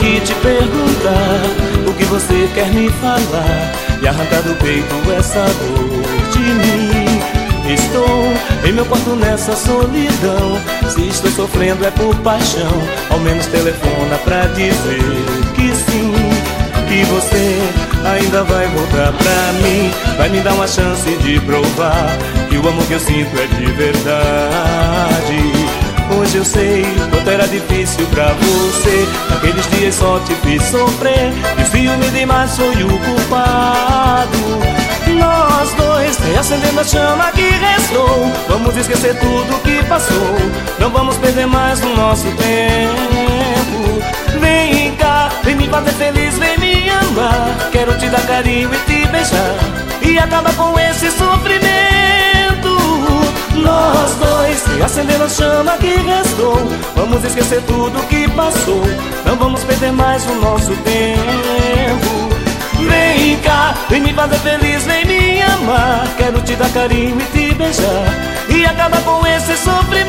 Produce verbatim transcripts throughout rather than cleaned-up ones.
aqui te perguntar o que você quer me falar e arrancar do peito essa dor de mim. Estou em meu quarto nessa solidão. Se estou sofrendo é por paixão, ao menos telefona pra dizer que sim, que você ainda vai voltar pra mim. Vai me dar uma chance de provar que o amor que eu sinto é de verdade. Hoje eu sei quanto era difícil pra você, naqueles dias só te fiz sofrer, e o ciúme demais foi o culpado. Nós dois reacendendo a chama que restou, vamos esquecer tudo que passou, não vamos perder mais o nosso tempo. Vem cá, vem me fazer feliz, vem me amar, quero te dar carinho e te beijar, e acaba com esse sofrimento. Nós dois reacendendo a chama que restou, vamos esquecer tudo que passou, não vamos perder mais o nosso tempo. Vem cá, vem me fazer feliz, vem me amar, quero te dar carinho e te beijar, e acaba com esse sofrimento.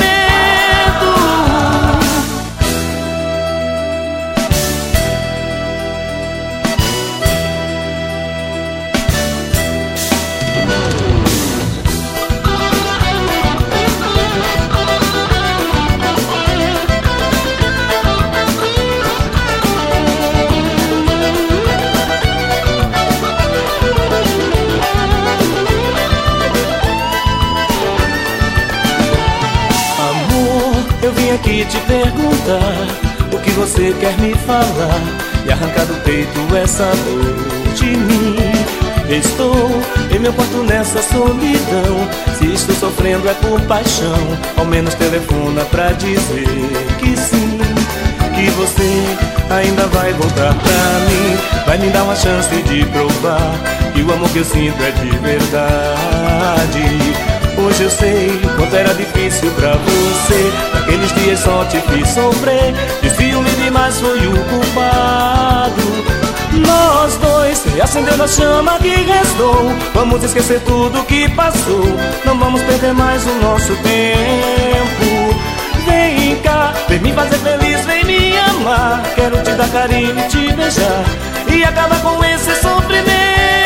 Eu vim aqui te perguntar o que você quer me falar e arrancar do peito essa dor de mim. Estou em meu quarto nessa solidão. Se estou sofrendo é por paixão, ao menos telefona pra dizer que sim, que você ainda vai voltar pra mim. Vai me dar uma chance de provar que o amor que eu sinto é de verdade. Hoje eu sei quanto era difícil pra você, naqueles dias só te fiz sofrer, e ciúme demais foi o culpado. Nós dois reacendendo a chama que restou, vamos esquecer tudo que passou, não vamos perder mais o nosso tempo. Vem cá, vem me fazer feliz, vem me amar, quero te dar carinho e te beijar, e acaba com esse sofrimento.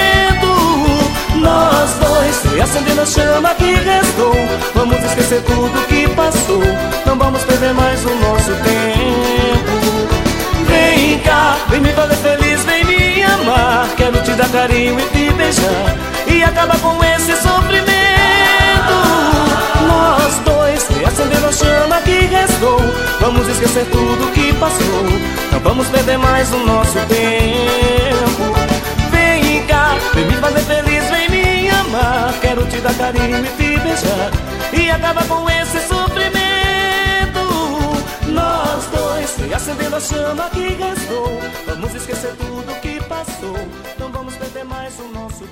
Nós dois reacendendo a chama que restou, vamos esquecer tudo que passou, não vamos perder mais o nosso tempo. Vem cá, vem me fazer feliz, vem me amar, quero te dar carinho e te beijar, e acaba com esse sofrimento. Nós dois reacendendo a chama que restou, vamos esquecer tudo que passou, não vamos perder mais o nosso tempo. Vem cá, vem me fazer feliz, vem me amar, quero te dar carinho e te beijar, e acaba com esse sofrimento. Nós dois reacendendo a chama que restou, vamos esquecer tudo que passou, não vamos perder mais o nosso